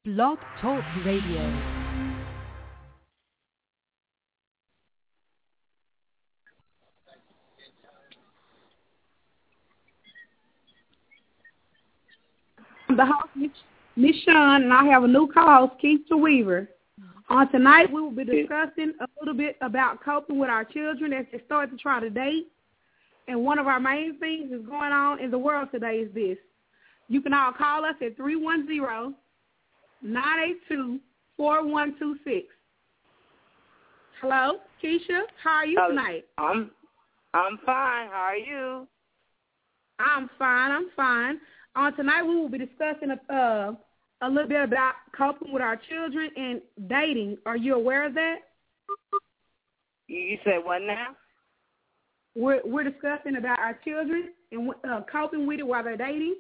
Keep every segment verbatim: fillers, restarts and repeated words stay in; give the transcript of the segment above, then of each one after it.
Blog Talk Radio. The host, Miss Sean, and I have a new co-host, Keisha Weaver. On tonight, we will be discussing a little bit about coping with our children as they start to try to date. And one of our main things that's going on in the world today is this. You can all call us at three one zero, nine eight two, four one two six. Hello, Keisha. How are you tonight? I'm I'm fine. How are you? I'm fine. I'm fine. On tonight, we will be discussing a, uh, a little bit about coping with our children and dating. Are you aware of that? You said what now? We're we're discussing about our children and uh, coping with it while they're dating.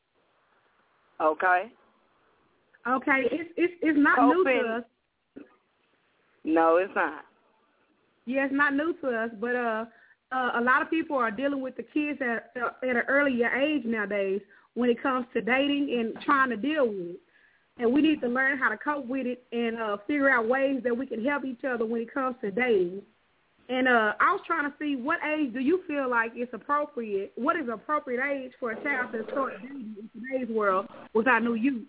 Okay. Okay, it's it's it's not coping. new to us. No, it's not. Yeah, it's not new to us, but uh, uh, a lot of people are dealing with the kids at uh, at an earlier age nowadays when it comes to dating and trying to deal with it. And we need to learn how to cope with it and uh, figure out ways that we can help each other when it comes to dating. And uh, I was trying to see, what age do you feel like it's appropriate? What is an appropriate age for a child to start dating in today's world with our new youth?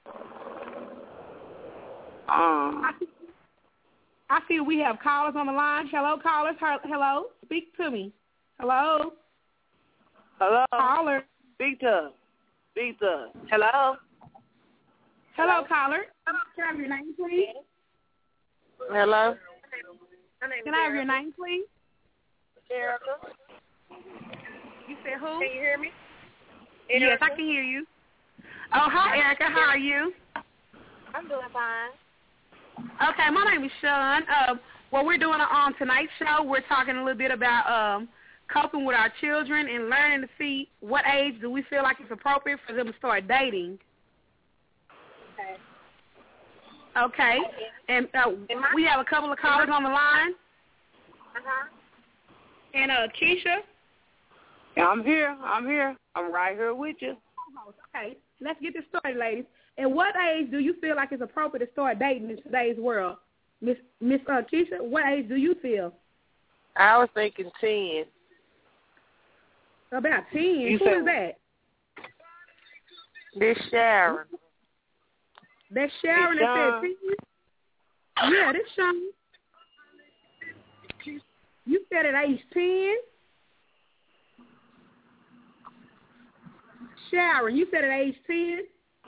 Um, I, see, I see we have callers on the line. Hello, callers. Hello. Speak to me. Hello. Hello. Caller. Speak to us. Speak to us. Hello. Hello, caller. Can I have your name, please? Hello. Can I have your name, please? Erica. You said who? Can you hear me? Erica? Yes, I can hear you. Oh, hi, Erica. How are you? I'm doing fine. Okay, my name is Sean. Uh, what we're doing on tonight's show, we're talking a little bit about um, coping with our children and learning to see what age do we feel like it's appropriate for them to start dating. Okay. Okay, and uh, we have a couple of callers on the line. Uh-huh. And uh, Keisha? Yeah, I'm here. I'm here. I'm right here with you. Okay, let's get this started, ladies. At what age do you feel like it's appropriate to start dating in today's world? Miss Miss uh, Keisha, what age do you feel? I was thinking ten. About ten? You Who said, is that? This Sharon. That's Sharon Hey, that said ten? Yeah, this Sharon. You said at age ten? Sharon, you said at age ten?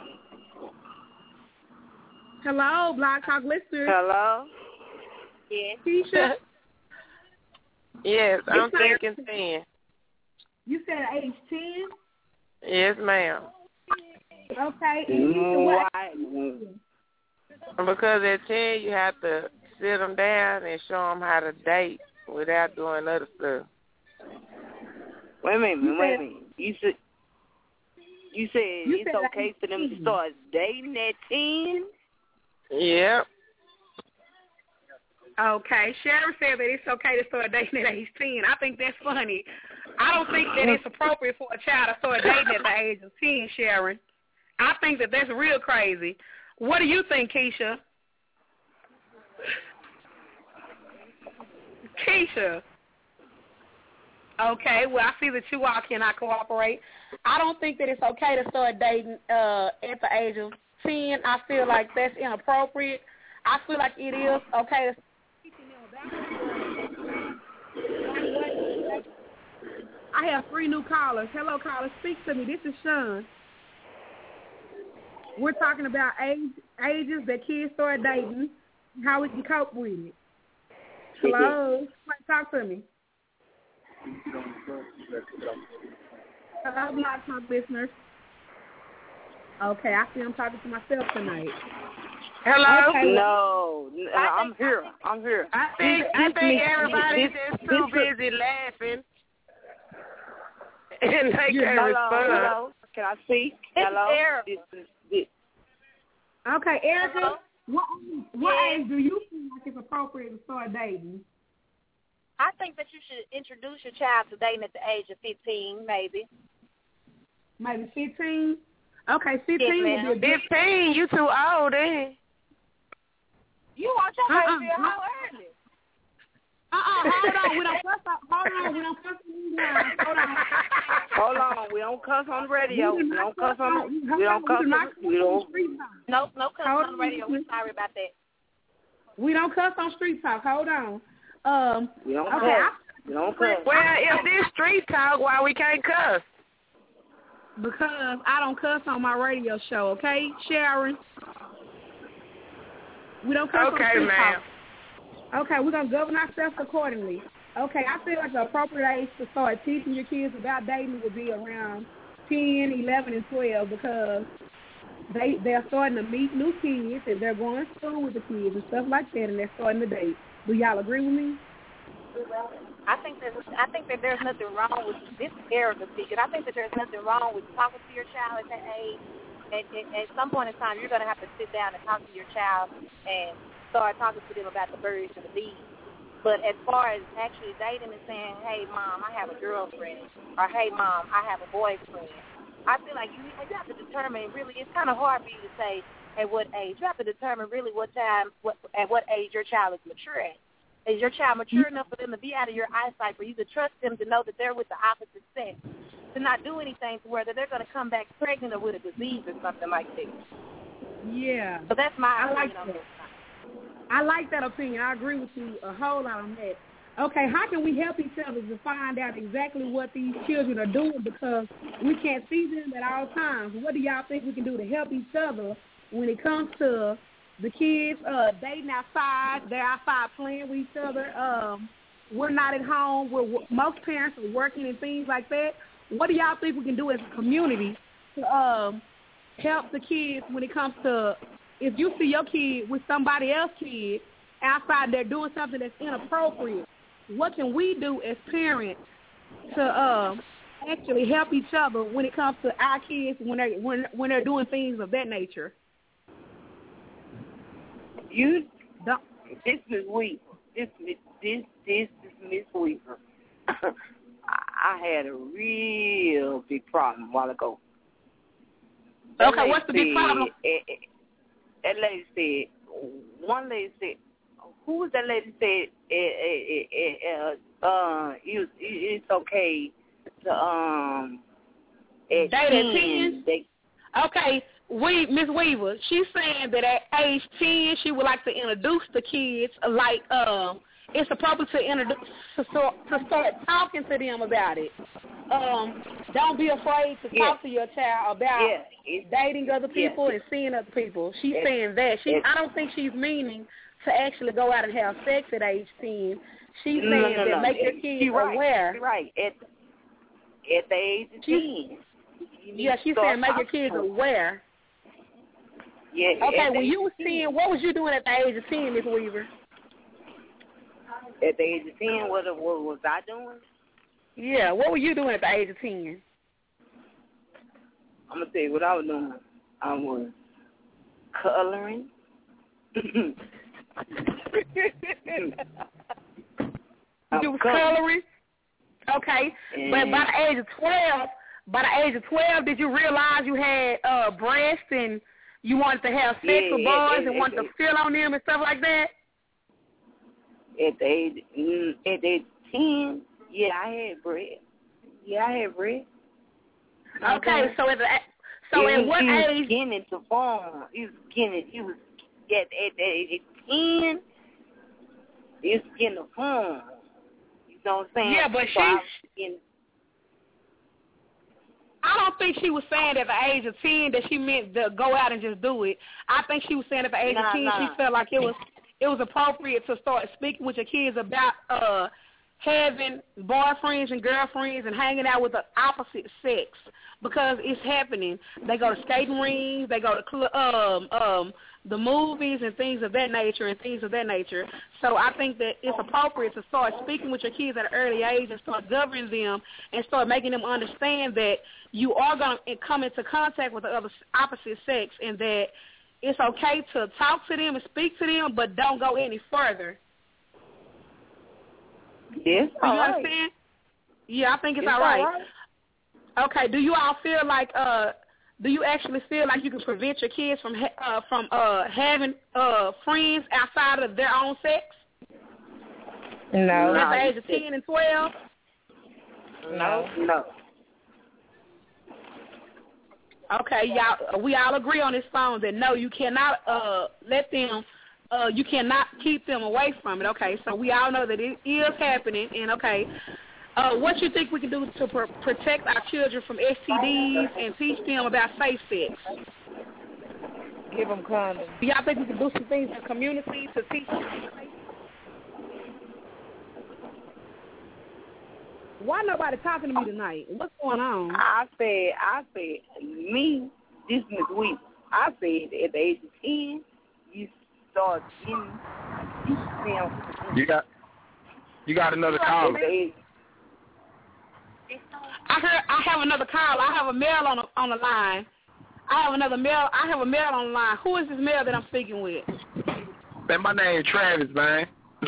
Hello, Blog Talk listeners. Hello. Yes. Keisha? Yes, I'm It's thinking ten. You said at age ten? Yes, ma'am. Okay. And Keisha, what Why? Because at ten, you have to sit them down and show them how to date without doing other stuff. Wait a minute. You Wait a said- minute. You said you said You it's said okay for them to start dating at ten? Yep. Okay, Sharon said that it's okay to start dating at age ten. I think that's funny. I don't think that it's appropriate for a child to start dating at the age of ten, Sharon. I think that that's real crazy. What do you think, Keisha? Keisha. Okay, well, I see that you all cannot cooperate. I don't think that it's okay to start dating uh, at the age of ten. I feel like that's inappropriate. I feel like it is okay to I have three new callers. Hello, callers. Speak to me. This is Sean. We're talking about age, ages that kids start dating, how we can cope with it. Hello? Talk to me. Hello, Blog Talk listeners. Okay, I feel I'm talking to myself tonight. Hello? Okay. No, I'm here. I'm here. I think I This- think this- everybody's this- just too this- busy laughing, and they Hello, can't respond. hello. Can I speak? Hello. Erica. This is this. Okay, Erica, Hello? what, what Yes. age do you feel like it's appropriate to start dating? I think that you should introduce your child to dating at the age of fifteen, maybe. Maybe fifteen? Okay, fifteen Yes, would be a good. Fifteen, you too old, eh? You want your Uh-uh. baby how early? Uh-uh, hold on. We don't cuss on, hold on. We don't cuss on these lines. Hold on. Hold on, we don't cuss on the radio. We We do don't not cuss on. on- We don't cuss we do not on. cuss We on don't. street talk. No, no cussing Hold on the radio. We're sorry about that. We don't cuss on street talk. Hold on. Um, We don't okay, cuss. We don't cuss. Well, if this street talk, why we can't cuss? I, because I don't cuss on my radio show, okay, Sharon? We don't cuss on Okay, street ma'am. talk. Okay, we're going to govern ourselves accordingly. Okay, I feel like the appropriate age to start teaching your kids about dating would be around ten, eleven, and twelve because they, they're starting to meet new kids and they're going to school with the kids and stuff like that and they're starting to date. Do y'all agree with me? I think that I think that there's nothing wrong with this Erica speaking. I think that there's nothing wrong with talking to your child at that age. At, at, at some point in time, you're going to have to sit down and talk to your child and start talking to them about the birds and the bees. But as far as actually dating and saying, hey, Mom, I have a girlfriend, or hey, Mom, I have a boyfriend, I feel like you, you have to determine, really, it's kind of hard for you to say at what age. You have to determine really what time, what, at what age your child is mature at. Is your child mature enough for them to be out of your eyesight, for you to trust them to know that they're with the opposite sex, to not do anything to where they're going to come back pregnant or with a disease or something like this? Yeah. So that's my I like opinion on that. this. I like that opinion. I agree with you a whole lot on that. Okay, how can we help each other to find out exactly what these children are doing because we can't see them at all times? What do y'all think we can do to help each other when it comes to the kids uh, dating outside, they're outside playing with each other, um, we're not at home, we're, most parents are working and things like that? What do y'all think we can do as a community to um, help the kids when it comes to, if you see your kid with somebody else's kid outside, they're doing something that's inappropriate, what can we do as parents to uh, actually help each other when it comes to our kids when they're, when, when they're doing things of that nature? You, Don't. this is Weaver. This, this, this, this is Miss Weaver. I had a real big problem a while ago. That Okay, what's the big said, problem? eh, eh, that lady said, one lady said, who was that lady said, eh, eh, eh, eh, uh, it, it's okay to, um, at Date at ten? They, Okay, we Miss Weaver, she's saying that at age ten, she would like to introduce the kids, like um, it's appropriate to introduce to start, to start talking to them about it. Um, don't be afraid to Yeah. talk to your child about yeah, it's, dating other people yeah. and seeing other people. She's It's, saying that. She, it's, I don't think she's meaning to actually go out and have sex at age ten. She's no, saying no, no, that no. make your She kids right. aware. She right. At, at the age of She, ten. You need yeah, to she's start saying make your talking kids to them. aware. Yeah. Okay, at the when age you was of ten, what was you doing at the age of ten, Miss Weaver? At the age of ten, what, what was I doing? Yeah, what were you doing at the age of ten? I'm gonna tell you what I was doing. I was coloring. You was coloring? Okay, and but by the age of twelve, by the age of twelve, did you realize you had uh, breasts and you wanted to have sex yeah, with at, boys at, and wanted at, to feel on them and stuff like that? At the age, mm, at the age of ten, yeah, I had bread. Yeah, I had bread. Okay, so at the, so he at was, what he was age? getting it to form. He was getting it. He was at at the age of ten. He was getting the form. You know what I'm saying? Yeah, but so I, was she. getting, I don't think she was saying at the age of ten that she meant to go out and just do it. I think she was saying at the age nah, of ten nah. she felt like it was it was appropriate to start speaking with your kids about uh having boyfriends and girlfriends and hanging out with the opposite sex because it's happening. They go to skating rings, they go to cl- um um the movies and things of that nature and things of that nature. So I think that it's appropriate to start speaking with your kids at an early age and start governing them and start making them understand that you are going to come into contact with the other opposite sex and that it's okay to talk to them and speak to them, but don't go any further. yes, Do you all right. understand? Yeah, I think it's, It's all right. all right. Okay, do you all feel like uh do you actually feel like you can prevent your kids from ha- uh, from uh, having uh, friends outside of their own sex? No. At the age of ten and twelve? No. No. Okay, y'all. We all agree on this phone that no, you cannot uh, let them. Uh, you cannot keep them away from it. Okay, so we all know that it is happening. And okay, uh, what you think we can do to pr- protect our children from S T Ds and teach them about safe sex? Give them condoms. Do y'all think we can do some things in the community to teach them? Why nobody talking to me tonight? What's going on? I said, I said, me, this Miss Week, I said at the age of ten, you start getting, you film. You got, you got another call. I heard. I have another call. I have a male on the, on the line. I have another male. I have a male on the line. Who is this male that I'm speaking with? Man, my name is Travis, man.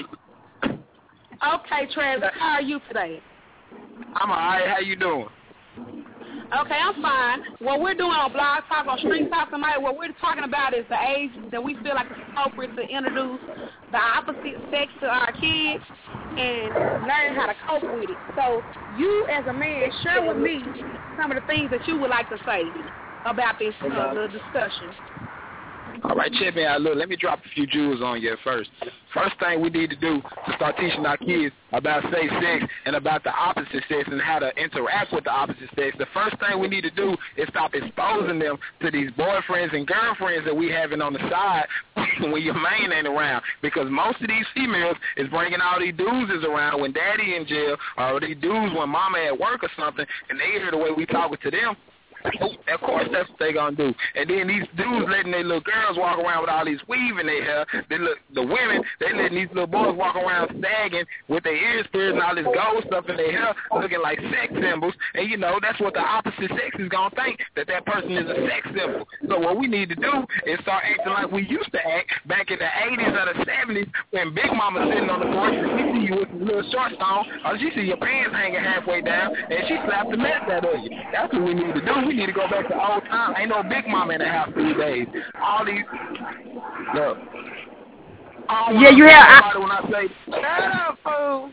Okay, Travis. How are you today? I'm all right. How you doing? Okay, I'm fine. What we're doing on Blog Talk, on Street Talk tonight, what we're talking about is the age that we feel like it's appropriate to introduce the opposite sex to our kids and learn how to cope with it. So you, as a man, share with me some of the things that you would like to say about this uh, the discussion. All right, check me out. Look, let me drop a few jewels on you at first. First thing we need to do to start teaching our kids about safe sex and about the opposite sex and how to interact with the opposite sex, the first thing we need to do is stop exposing them to these boyfriends and girlfriends that we having on the side when your man ain't around. Because most of these females is bringing all these dudes around when daddy in jail, or these dudes when mama at work or something, and they hear the way we talking to them. Of course, that's what they gonna do. And then these dudes letting their little girls walk around with all these weave in their hair. They look, the women, they letting these little boys walk around sagging with their ears pierced and all this gold stuff in their hair, looking like sex symbols. And you know, that's what the opposite sex is gonna think, that that person is a sex symbol. So what we need to do is start acting like we used to act back in the eighties or the seventies when Big Mama sitting on the porch and she see you with some little shorts on, or she see your pants hanging halfway down, and she slapped the mess out of you. That's what we need to do. We need to go back to old time. Ain't no Big Mama in the house these days. All these, look. Yeah, you have. When I say, shut up, fool.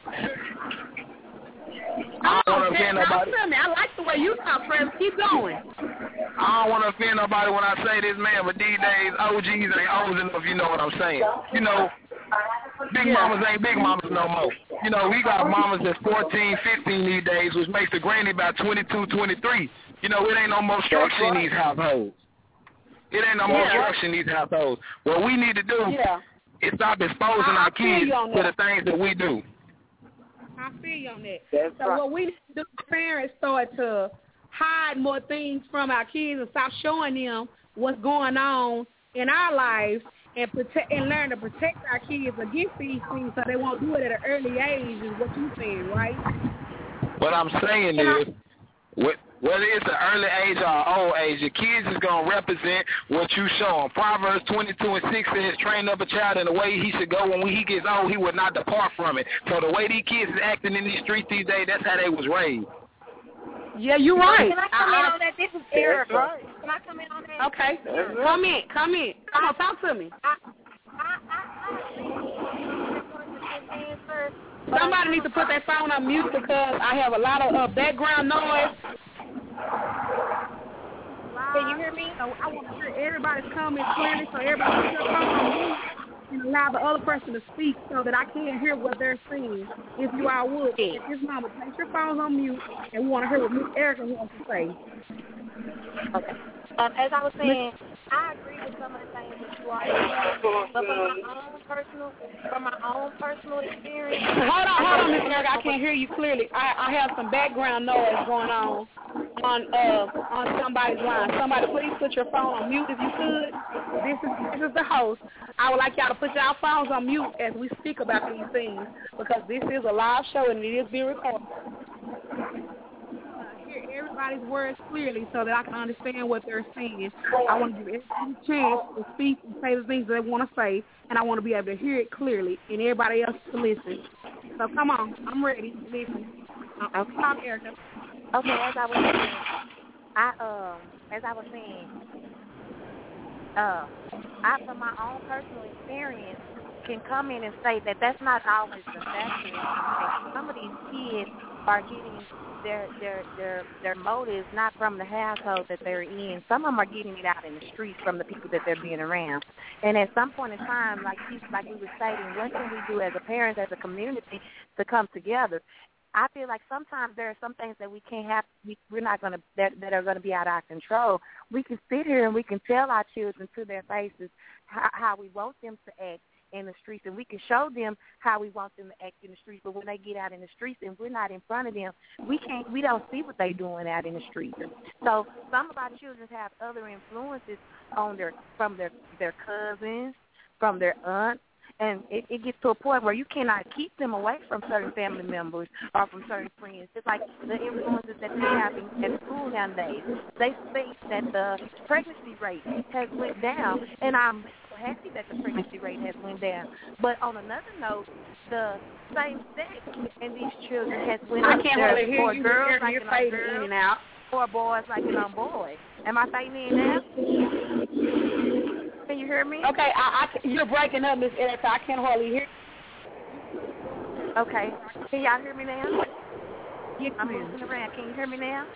I don't want to offend nobody. I like the way you talk, Travis. Keep going. I don't want to offend nobody when I say this, man, but these days, O Gs ain't O's enough, you know what I'm saying. You know, Big Mamas ain't Big Mamas no more. You know, we got mamas that's fourteen, fifteen these days, which makes the granny about twenty-two, twenty-three. You know, it ain't no more structure in these households. It ain't no more yeah. structure in these households. What we need to do yeah. is stop exposing I, our kids to the things that we do. I feel you on that. That's so right. what we need to do, parents start to hide more things from our kids and stop showing them what's going on in our lives and protect and learn to protect our kids against these things so they won't do it at an early age is what you're saying, right? What I'm saying Can is, what, whether it's an early age or an old age, your kids is going to represent what you show them. Proverbs twenty-two and six says, train up a child in the way he should go. When he gets old, he will not depart from it. So the way these kids is acting in these streets these days, that's how they was raised. Yeah, you're right. Can I come I, in on that? This is Erica. Right. Can I come in on that? Okay. Come in. Come in. Come on, talk to me. I, I, I, I, Somebody needs to put their phone on mute because I have a lot of uh, background noise. Can you hear me? So I want to hear everybody's comments clearly so everybody can put their phone on mute and allow the other person to speak so that I can hear what they're saying. If you all would, at this moment, place your phones on mute and we want to hear what Miss Erica wants to say. Okay. Um, as I was saying, I agree with some of the things that you are saying, but from my own personal, from my own personal experience. Hold on, hold on, Miss Erica. I can't hear you clearly. I, I have some background noise going on on uh on somebody's line. Somebody, please put your phone on mute if you could. This is this is the host. I would like y'all to put y'all phones on mute as we speak about these things because this is a live show and it is being recorded. Everybody's words clearly so that I can understand what they're saying. I want to give everybody a chance to speak and say the things that they want to say, and I want to be able to hear it clearly and everybody else to listen. So come on, I'm ready. Listen. Okay. Talk, Erica. Okay, as I was saying, I um, as I was saying, uh, I from my own personal experience can come in and say that that's not always the factor. Some of these kids are getting their their their their motives not from the household that they're in. Some of them are getting it out in the streets from the people that they're being around. And at some point in time, like like we were stating, what can we do as a parent, as a community, to come together? I feel like sometimes there are some things that we can't have, we, we're not going to, that, that are going to be out of our control. We can sit here and we can tell our children to their faces how, how we want them to act in the streets, and we can show them how we want them to act in the streets. But when they get out in the streets and we're not in front of them, we can't, we don't see what they're doing out in the streets. So some of our children have other influences on their, from their, their cousins, from their aunts. And it, it gets to a point where you cannot keep them away from certain family members or from certain friends. It's like the influences that they have in, at school nowadays. They think that the pregnancy rate has went down, and I'm happy that the pregnancy rate has went down. But on another note, the same sex in these children has went up. I can't really hear you. Girls You're, like you're fading in and out. Or boys like it on boys. Am I fading in now? Can you hear me? Okay, I, I, you're breaking up, Miss Erica. I can't hardly hear. Okay. Can y'all hear me now? Yes, I'm ma'am. moving around. Can you hear me now?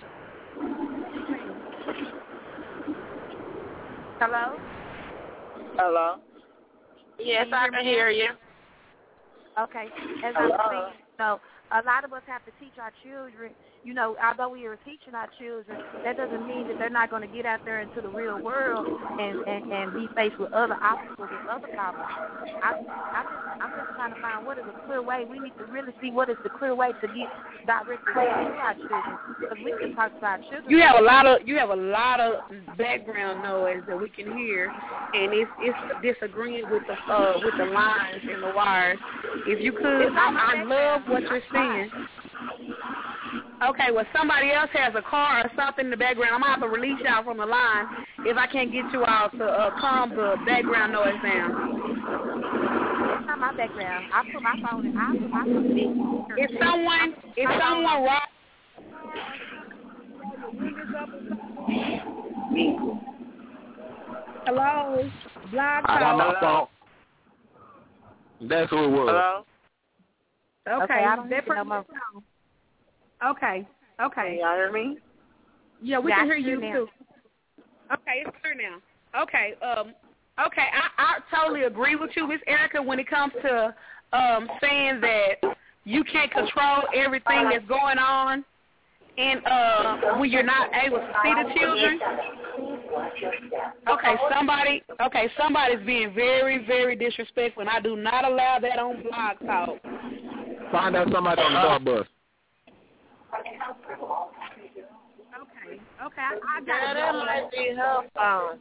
Hello? Hello? Yes, Can I hear can me hear now? you. Okay. As I was saying, so a lot of us have to teach our children, you know, although we are teaching our children, that doesn't mean that they're not going to get out there into the real world and, and, and be faced with other obstacles and other problems. I, I just, I'm just trying to find what is a clear way. We need to really see what is the clear way to get directly to our children, because we can talk to our children. You have a lot of you have a lot of background noise that we can hear, and it's it's disagreeing with the uh, with the lines and the wires. If you could, I, I love what you're saying. Okay, well, somebody else has a car or something in the background. I'm going to have to release y'all from the line if I can't get you all to uh, calm the background noise down. It's not my background. I put my phone in. I put my phone in. If someone, if someone rock. Hello? Blog I got my phone. That's who it was. Hello? Okay, Okay, I don't that need to know person- my- Okay, okay. Can y'all hear me? Yeah, we Yeah, can I hear you now. too. Okay, it's clear now. Okay, um, okay, I, I totally agree with you, Miss Erica, when it comes to um saying that you can't control everything that's going on, and uh, when you're not able to see the children. Okay, somebody, okay, somebody's being very, very disrespectful, and I do not allow that on Blog Talk. Find out somebody on the bar bus. Okay, okay, I, I got Yeah, it. that might be her phone.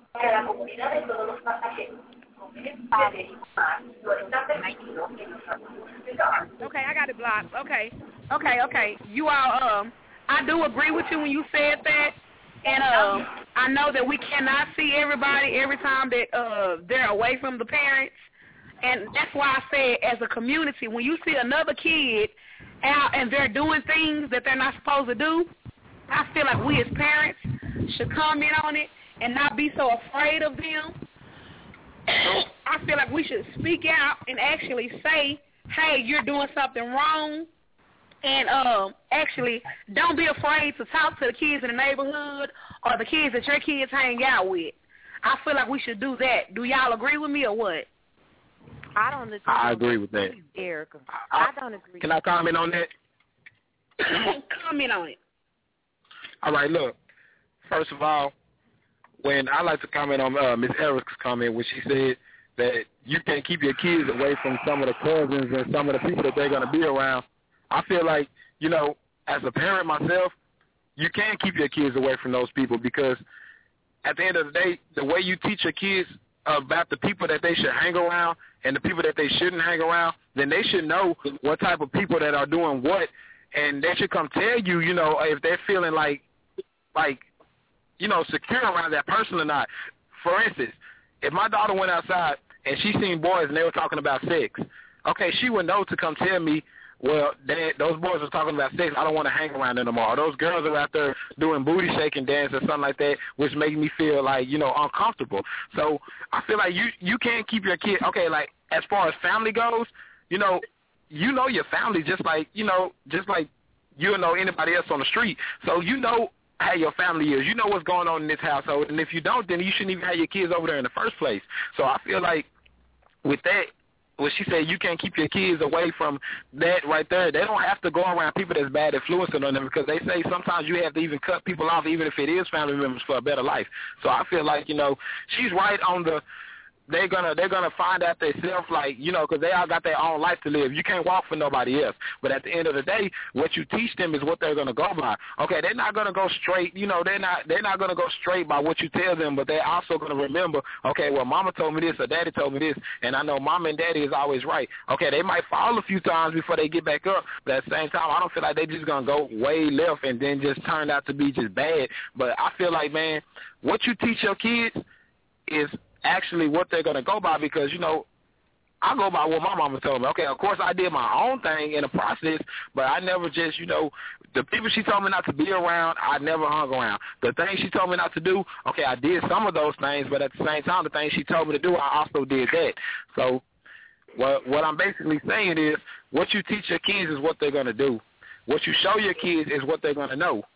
Okay, I got it blocked. Okay, okay, okay. You all, um, I do agree with you when you said that, and um, I know that we cannot see everybody every time that uh they're away from the parents, and that's why I said as a community, when you see another kid out and they're doing things that they're not supposed to do, I feel like we as parents should comment on it and not be so afraid of them. I feel like we should speak out and actually say, hey, you're doing something wrong, and um, actually don't be afraid to talk to the kids in the neighborhood or the kids that your kids hang out with. I feel like we should do that. Do y'all agree with me or what? I don't agree. I agree with that. Erica. I, I don't agree. Can I comment on that? Comment on it. All right, look. First of all, when I like to comment on uh, Miss Erica's comment when she said that you can't keep your kids away from some of the cousins and some of the people that they're going to be around, I feel like, you know, as a parent myself, you can keep your kids away from those people, because at the end of the day, the way you teach your kids about the people that they should hang around and the people that they shouldn't hang around, then they should know what type of people that are doing what, and they should come tell you, you know, if they're feeling like, like, you know, secure around that person or not. For instance, if my daughter went outside and she seen boys and they were talking about sex, okay, she would know to come tell me well, they, those boys are talking about sex. I don't want to hang around them no more. Or those girls are out there doing booty shaking dance or something like that, which makes me feel like, you know, uncomfortable. So I feel like you, you can't keep your kid, okay, like as far as family goes, you know, you know your family just like, you know, just like you know anybody else on the street. So you know how your family is. You know what's going on in this household. And if you don't, then you shouldn't even have your kids over there in the first place. So I feel like with that, when she said you can't keep your kids away from that right there, they don't have to go around people that's bad influencing on them, because they say sometimes you have to even cut people off, even if it is family members, for a better life. So I feel like, you know, she's right on the, they're gonna they're gonna find out themselves, like, you know, because they all got their own life to live. You can't walk for nobody else. But at the end of the day, what you teach them is what they're gonna go by. Okay, they're not gonna go straight. You know, they're not they're not gonna go straight by what you tell them, but they're also gonna remember. Okay, well, mama told me this or daddy told me this, and I know mama and daddy is always right. Okay, they might fall a few times before they get back up, but at the same time, I don't feel like they just gonna go way left and then just turn out to be just bad. But I feel like, man, what you teach your kids is actually what they're going to go by, because, you know, I go by what my mama told me. Okay, of course I did my own thing in the process, but I never just, you know, the people she told me not to be around, I never hung around. The things she told me not to do, okay, I did some of those things, but at the same time, the things she told me to do, I also did that. So what, what I'm basically saying is, what you teach your kids is what they're going to do. What you show your kids is what they're going to know.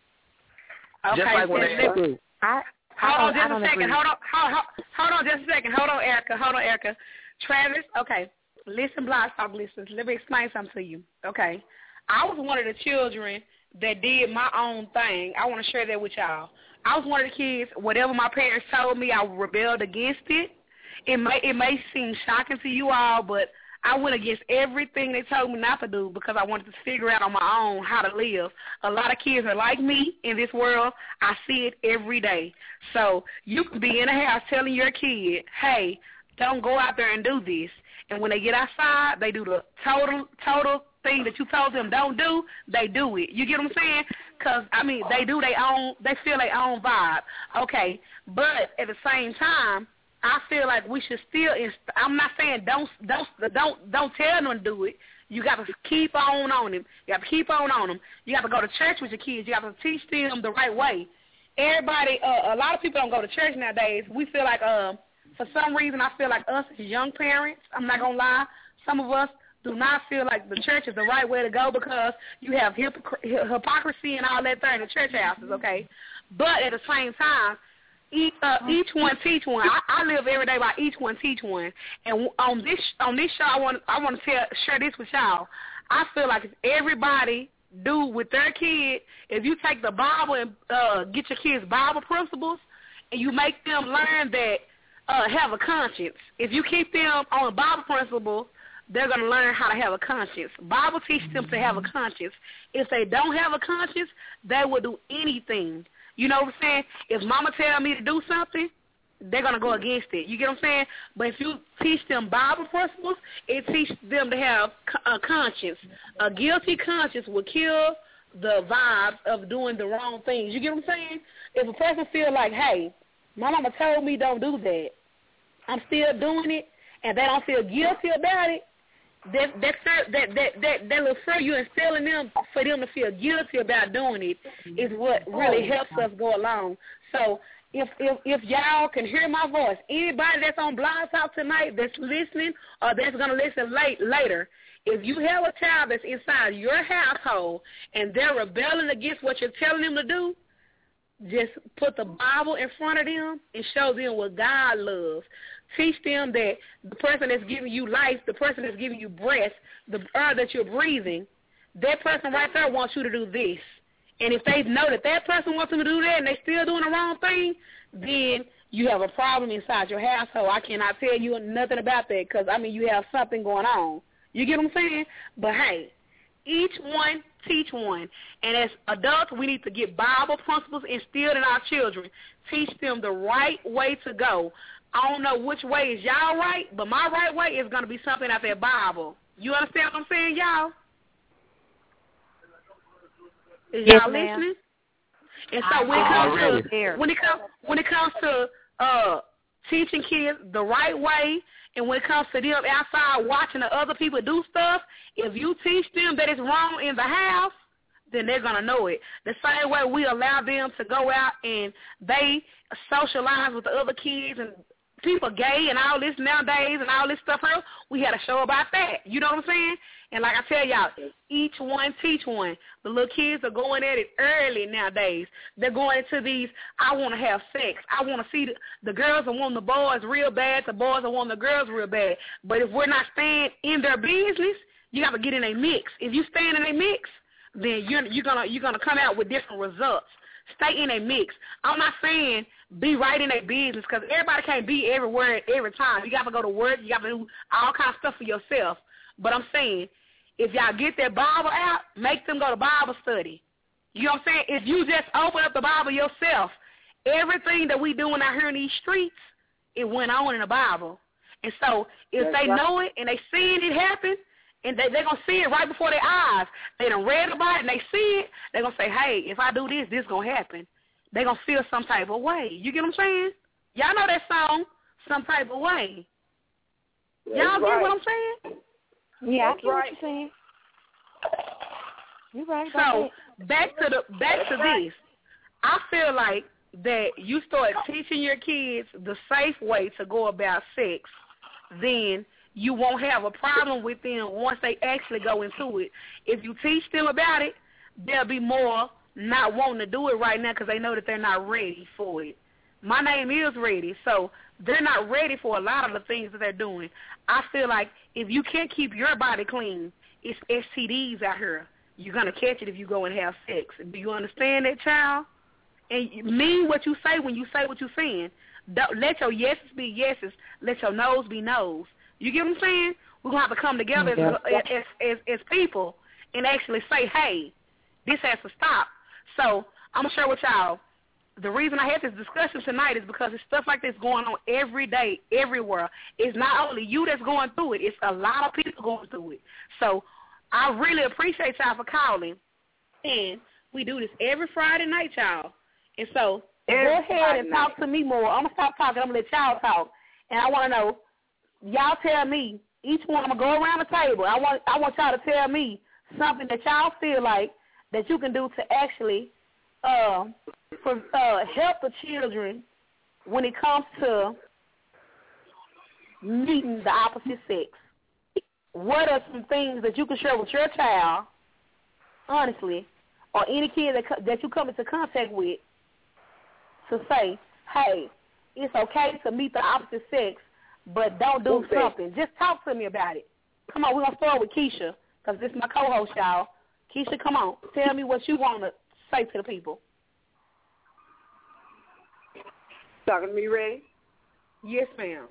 Okay, just like when they listen, I, Hold on just a second. Hold on, hold, hold, hold on just a second. Hold on, Erica. Hold on, Erica. Travis, okay. Listen, Blind Talk listeners. Let me explain something to you. Okay. I was one of the children that did my own thing. I want to share that with y'all. I was one of the kids, whatever my parents told me, I rebelled against it. It may, it may seem shocking to you all, but I went against everything they told me not to do because I wanted to figure out on my own how to live. A lot of kids are like me in this world. I see it every day. So you can be in a house telling your kid, hey, don't go out there and do this. And when they get outside, they do the total, total thing that you told them don't do, they do it. You get what I'm saying? Because, I mean, they do their own, they feel their own vibe. Okay, but at the same time, I feel like we should still. Inst- I'm not saying don't don't don't don't tell them to do it. You got to keep on on them. You got to keep on on them. You got to go to church with your kids. You got to teach them the right way. Everybody, uh, a lot of people don't go to church nowadays. We feel like, uh, for some reason, I feel like us as young parents. I'm not gonna lie. Some of us do not feel like the church is the right way to go because you have hypocr- hypocrisy and all that there in the church houses. Okay, but at the same time. Each, uh, each one teach one. I, I live every day by each one teach one. And on this on this show, I want I want to tell share this with y'all. I feel like if everybody do with their kid, if you take the Bible and uh, get your kids Bible principles, and you make them learn that uh, have a conscience. If you keep them on the Bible principles, they're going to learn how to have a conscience. Bible teaches them to have a conscience. If they don't have a conscience, they will do anything. You know what I'm saying? If mama tell me to do something, they're going to go against it. You get what I'm saying? But if you teach them Bible principles, it teaches them to have a conscience. A guilty conscience will kill the vibes of doing the wrong things. You get what I'm saying? If a person feel like, hey, my mama told me don't do that, I'm still doing it, and they don't feel guilty about it, that that that that that, that little fear you instilling them for them to feel guilty about doing it is what really helps us go along. So if if if y'all can hear my voice, anybody that's on Blog Talk tonight that's listening or that's gonna listen late later, if you have a child that's inside your household and they're rebelling against what you're telling them to do, just put the Bible in front of them and show them what God loves. Teach them that the person that's giving you life, the person that's giving you breath, the air that you're breathing, that person right there wants you to do this. And if they know that that person wants them to do that and they're still doing the wrong thing, then you have a problem inside your household. I cannot tell you nothing about that because, I mean, you have something going on. You get what I'm saying? But, hey, each one teach one. And as adults, we need to get Bible principles instilled in our children. Teach them the right way to go. I don't know which way is y'all right, but my right way is going to be something out that Bible. You understand what I'm saying, y'all? Is yes, y'all ma'am. listening? And so when it comes to when it comes when it comes to uh teaching kids the right way, and when it comes to them outside watching the other people do stuff, if you teach them that it's wrong in the house, then they're going to know it. The same way we allow them to go out and they socialize with the other kids and people gay and all this nowadays and all this stuff, we had a show about that. You know what I'm saying? And like I tell y'all, each one teach one. The little kids are going at it early nowadays. They're going into these, I want to have sex. I want to see the, the girls are wanting the boys real bad. The boys are wanting the girls real bad. But if we're not staying in their business, you got to get in a mix. If you stand in a mix, then you're, you're gonna you're gonna come out with different results. Stay in a mix. I'm not saying be right in a business because everybody can't be everywhere every time. You got to go to work. You got to do all kinds of stuff for yourself. But I'm saying if y'all get that Bible out, make them go to Bible study. You know what I'm saying? If you just open up the Bible yourself, everything that we doing out here in these streets, it went on in the Bible. And so if That's they right. know it and they seeing it happen, and they, they're going to see it right before their eyes. They done read about it, and they see it. They're going to say, hey, if I do this, this going to happen. They're going to feel some type of way. You get what I'm saying? Y'all know that song, Some Type of Way. That's Y'all right. get what I'm saying? Yeah, That's I get right. what you're saying. You're right. So back to the back to this. I feel like that you start teaching your kids the safe way to go about sex, then you won't have a problem with them once they actually go into it. If you teach them about it, they'll be more not wanting to do it right now because they know that they're not ready for it. My name is ready, so they're not ready for a lot of the things that they're doing. I feel like if you can't keep your body clean, it's S T Ds out here. You're going to catch it if you go and have sex. Do you understand that, child? And mean what you say when you say what you're saying. Don't, let your yeses be yeses. Let your no's be no's. You get what I'm saying? We're going to have to come together yeah. as, as, as, as people and actually say, hey, this has to stop. So I'm going to share with y'all, the reason I had this discussion tonight is because it's stuff like this going on every day, everywhere. It's not only you that's going through it. It's a lot of people going through it. So I really appreciate y'all for calling. And we do this every Friday night, y'all. And so every go ahead Friday and talk night. to me more. I'm going to stop talking. I'm going to let y'all talk. And I want to know, y'all tell me, each one, I'm going to go around the table. I want I want y'all to tell me something that y'all feel like that you can do to actually uh, for, uh, help the children when it comes to meeting the opposite sex. What are some things that you can share with your child, honestly, or any kid that, that you come into contact with to say, hey, it's okay to meet the opposite sex, but don't do okay. something. Just talk to me about it. Come on, we're going to start with Keisha, because this is my co-host, y'all. Keisha, come on. Tell me what you want to say to the people. Talking to me, ready? Yes, ma'am.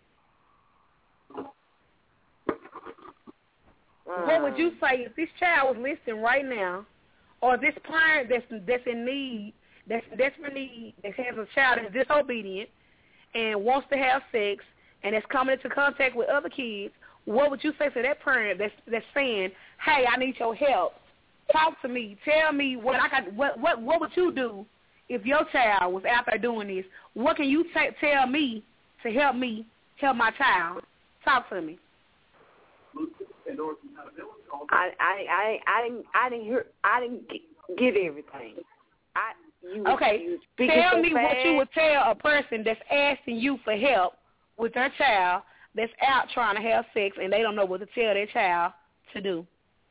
Um, what would you say if this child was listening right now, or this parent that's that's in need, that's in desperate need, that has a child that's disobedient and wants to have sex and that's coming into contact with other kids, what would you say to that parent that's that's saying, hey, I need your help? Talk to me. Tell me what I got. What what what would you do if your child was out there doing this? What can you t- tell me to help me help my child? Talk to me. I I I I didn't I didn't hear I didn't get everything. I you, okay. You tell so me fast. what you would tell a person that's asking you for help with their child that's out trying to have sex and they don't know what to tell their child to do.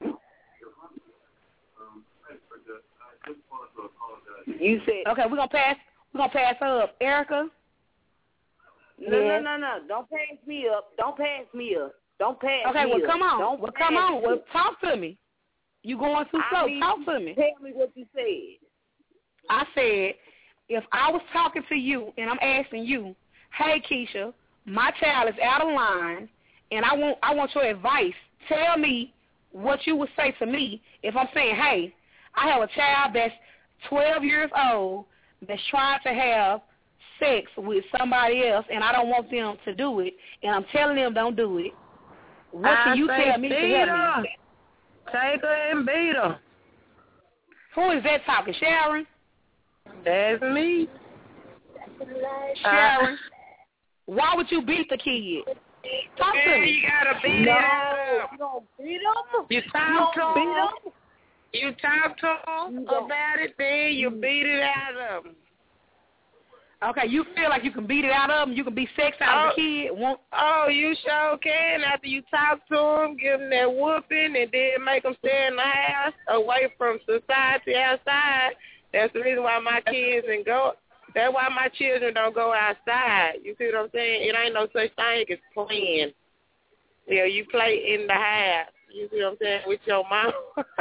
You said okay. We're gonna pass. We're gonna pass her up, Erica. No, yes. no, no, no. Don't pass me up. Don't pass me up. Don't pass okay, me well, up. come on. Don't well, come on. Well, talk to me. You going too slow. Talk to me. Tell me what you said. I said, if I was talking to you and I'm asking you, hey, Keisha, my child is out of line, and I want I want your advice. Tell me what you would say to me if I'm saying, hey, I have a child that's twelve years old that's trying to have sex with somebody else, and I don't want them to do it, and I'm telling them don't do it. What I can you tell me to help me? Take her and beat her. Who is that talking? Sharon? That's me. Sharon? Why would you beat the kid? Talk yeah, to me. You gotta beat no, it out. you don't beat them. You talk You to don't beat him. them. You talk to him about it, then you beat it out of him. Okay, you feel like you can beat it out of them? You can beat sex out of the kid? Won't... Oh, you sure can. After you talk to him, give him that whooping, and then make him stay in the house, away from society outside. That's the reason why my kids and go. That's why my children don't go outside. You see what I'm saying? It ain't no such thing as playing. Yeah, you play in the house. You see what I'm saying? With your mom.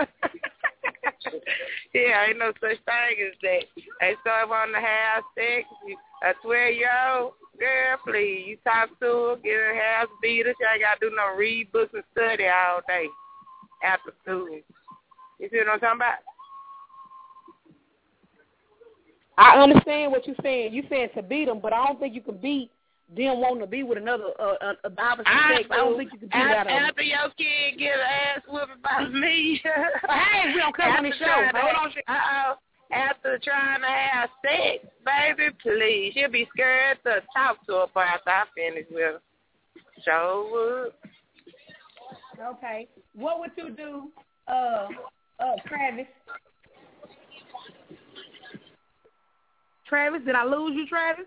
Yeah, ain't no such thing as that. They start on the house sex. You, a twelve-year-old girl, please, you talk to her, get her house beat her. She ain't got to do no read books and study all day after school. You see what I'm talking about? I understand what you're saying. You're saying to beat them, but I don't think you can beat them wanting to be with another uh, uh, the opposite I sex. I don't think you can beat after, it out of them. After your kid get her ass whooped by me. Hey, we don't come on this show. Hold on. Uh-oh. After trying to have sex, baby, please. She'll be scared to talk to her after I finish with her. Sure would. Okay. What would you do, uh, uh, Travis? Travis, did I lose you, Travis?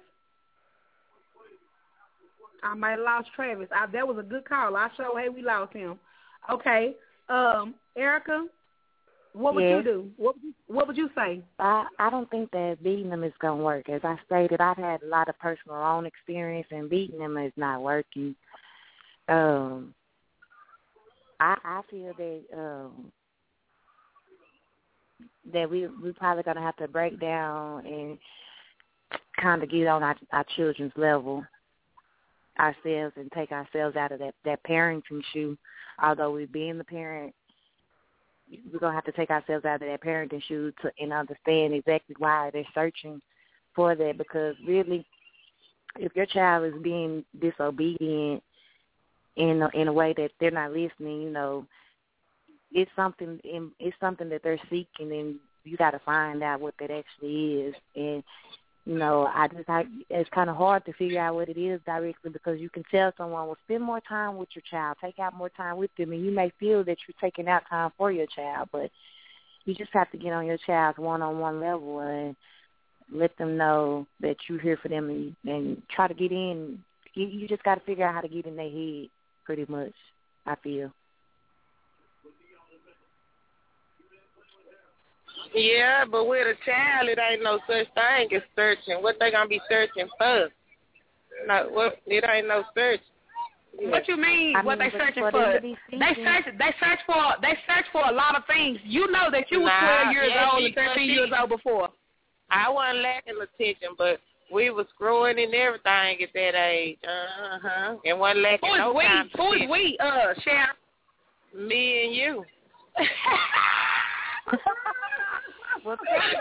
I might have lost Travis. I, that was a good call. I showed, hey, we lost him. Okay. Um, Erica, what would yes. you do? What would you, what would you say? I, I don't think that beating them is going to work. As I stated, I've had a lot of personal own experience, and beating them is not working. Um, I, I feel that um, that we we probably going to have to break down and kind of get on our, our children's level ourselves and take ourselves out of that, that parenting shoe. Although we being the parent, we're going to have to take ourselves out of that parenting shoe to, and understand exactly why they're searching for that. Because really, if your child is being disobedient in a, in a way that they're not listening, you know, it's something in, it's something that they're seeking, and you got to find out what that actually is. And you know, I just I, it's kind of hard to figure out what it is directly, because you can tell someone, well, spend more time with your child, take out more time with them, and you may feel that you're taking out time for your child, but you just have to get on your child's one-on-one level and let them know that you're here for them, and, and try to get in. You, you just got to figure out how to get in their head, pretty much, I feel. Yeah, but with a child, it ain't no such thing as searching. What they gonna be searching for? No, what? It ain't no search. Yeah. What you mean? I what mean, they searching for? for? They search. They search for. They search for a lot of things. You know that you were nah, twelve years yeah, old she, and thirteen she, years old before. I wasn't lacking attention, but we was growing and everything at that age. Uh huh. And wasn't lacking Who is no we? time. Who is we? Uh, Sharon. Me and you. Well,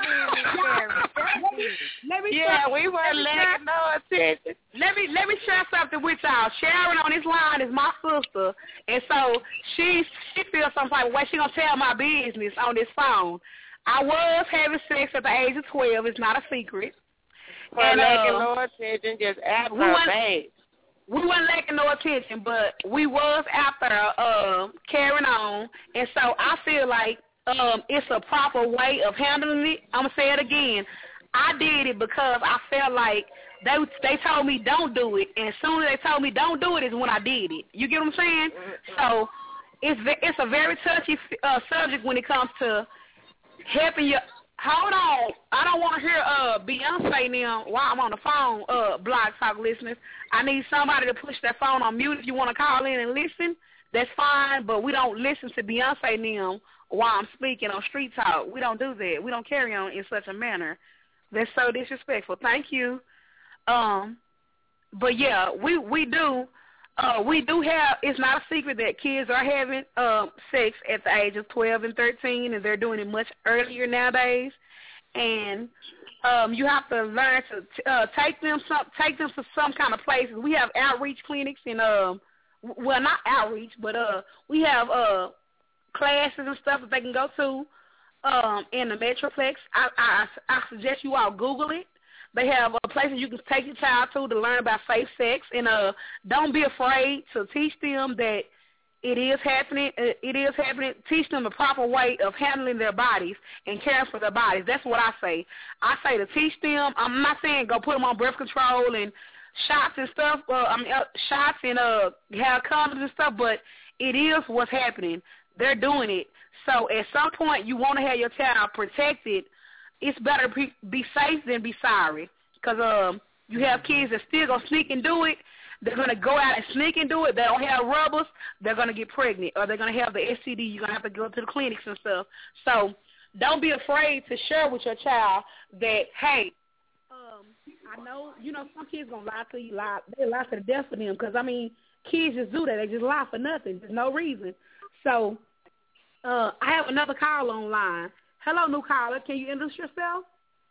let me yeah, start, we weren't lacking no attention. Let me let me share something with y'all. Sharon on this line is my sister, and so she she feels some type of way. She gonna tell my business on this phone. I was having sex at the age of twelve. It's not a secret. We're lacking uh, no attention, just after we our babe. We weren't lacking no attention, but we was after uh, carrying on, and so I feel like um, it's a proper way of handling it. I'm gonna say it again. I did it because I felt like they they told me don't do it, and as soon as they told me don't do it is when I did it. You get what I'm saying? So it's it's a very touchy uh, subject when it comes to helping you. Hold on, I don't want to hear uh, Beyonce now while I'm on the phone. Uh, Blog Talk listeners, I need somebody to push that phone on mute. If you want to call in and listen, that's fine. But we don't listen to Beyonce now while I'm speaking on Street Talk. We don't do that. We don't carry on in such a manner. That's so disrespectful. Thank you. Um, but yeah, we we do. Uh, we do have, it's not a secret that kids are having uh, sex at the age of twelve and thirteen, and they're doing it much earlier nowadays. And um, you have to learn to uh, take them some, take them to some kind of places. We have outreach clinics and, um, well, not outreach, but uh, we have uh, classes and stuff that they can go to um, in the Metroplex. I, I, I suggest you all Google it. They have a place you can take your child to to learn about safe sex, and uh, don't be afraid to teach them that it is happening. It is happening. Teach them the proper way of handling their bodies and caring for their bodies. That's what I say. I say to teach them. I'm not saying go put them on birth control and shots and stuff. Uh, I mean, uh, shots and uh, have condoms and stuff. But it is what's happening. They're doing it. So at some point, you want to have your child protected. It's better be, be safe than be sorry. Because um, you have kids that still gonna sneak and do it. They're going to go out and sneak and do it. They don't have rubbers. They're going to get pregnant, or they're going to have the S T D. You're going to have to go to the clinics and stuff. So don't be afraid to share with your child that, hey, um, I know, you know, some kids going to lie to you. Lie, they lie to the death of them because, I mean, kids just do that. They just lie for nothing. There's no reason. So uh, I have another call online. Hello, new caller. Can you introduce yourself?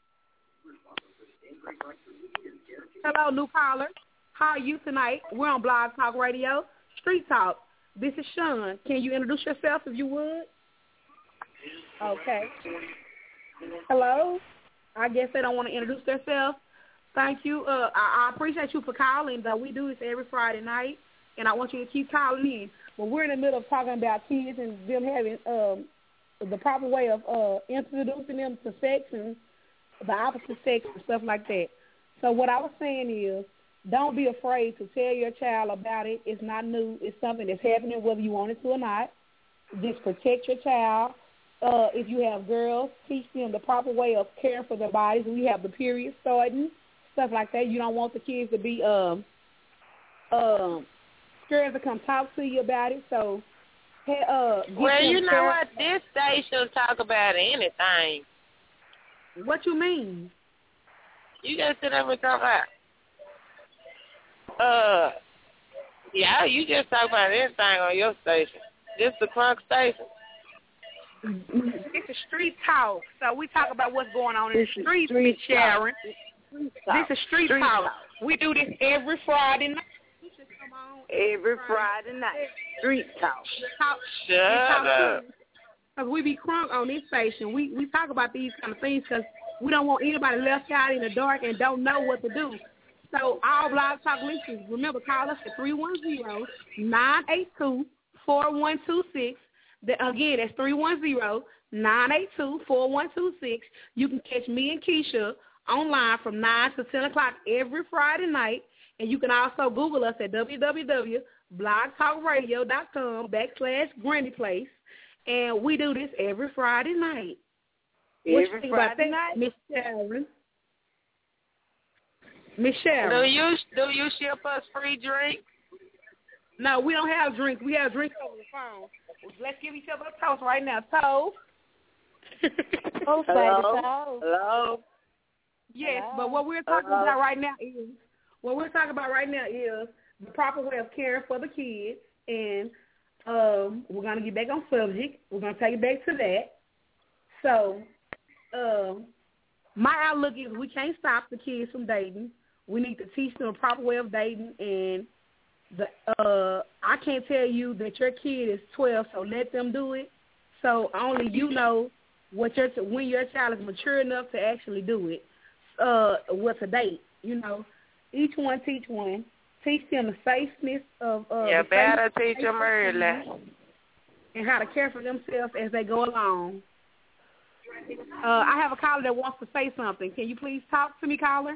Hello, new caller. How are you tonight? We're on Blog Talk Radio, Street Talk. This is Sean. Can you introduce yourself if you would? Okay. Hello? I guess they don't want to introduce themselves. Thank you. Uh, I, I appreciate you for calling, though. We do this every Friday night, and I want you to keep calling in. But we're in the middle of talking about kids and them having um, the proper way of uh, introducing them to sex and the opposite sex and stuff like that. So what I was saying is, don't be afraid to tell your child about it. It's not new. It's something that's happening whether you want it to or not. Just protect your child. Uh, if you have girls, teach them the proper way of caring for their bodies. We have the period starting, stuff like that. You don't want the kids to be um, um, scared to come talk to you about it. So, uh, well, you know what? This station talk about anything. What you mean? You just sit up and talk about. Uh, yeah, you just talk about anything on your station. This the Crunk station. It's a street talk, so we talk about what's going on in the streets, Miss Sharon. This is street, street talk. talk. We do this every Friday night. Every Friday night, street talk. talk Shut up. Because we be crunk on this station. We we talk about these kind of things because we don't want anybody left out in the dark and don't know what to do. So all Blog Talk listeners, remember, call us at three one zero, nine eight two, four one two six. Again, that's three one zero, nine eight two, four one two six. You can catch me and Keisha online from nine to ten o'clock every Friday night. And you can also Google us at w w w dot blog talk radio dot com backslash Granny Place. And we do this every Friday night. Every Friday night? Miss Sharon. Miss Sharon. Do you, do you ship us free drinks? No, we don't have drinks. We have drinks over the phone. Let's give each other a toast right now. Toast. Toast, Hello. Hello. Yes, Hello. but what we're talking Hello. about right now is what we're talking about right now is the proper way of caring for the kids, and um, we're gonna get back on subject. We're gonna take it back to that. So, um, my outlook is we can't stop the kids from dating. We need to teach them a proper way of dating, and the uh, I can't tell you that your kid is twelve, so let them do it. So only you know what your when your child is mature enough to actually do it. Uh, what's a date? You know, each one teach one. Teach them the safeness of uh, yeah, the better teach them early, and how to care for themselves as they go along. Uh, I have a caller that wants to say something. Can you please talk to me, caller?